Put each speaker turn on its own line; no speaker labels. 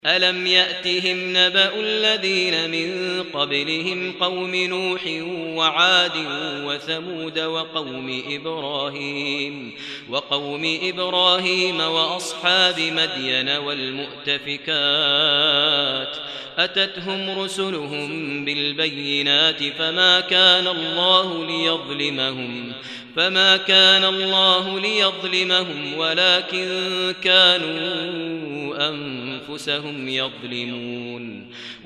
ألم يأتهم نبأ الذين من قبلهم قوم نوح وعاد وثمود وقوم إبراهيم وأصحاب مدين والمؤتفكات أتتهم رسلهم بالبينات فما كان الله ليظلمهم ولكن كانوا أنفسهم يظلمون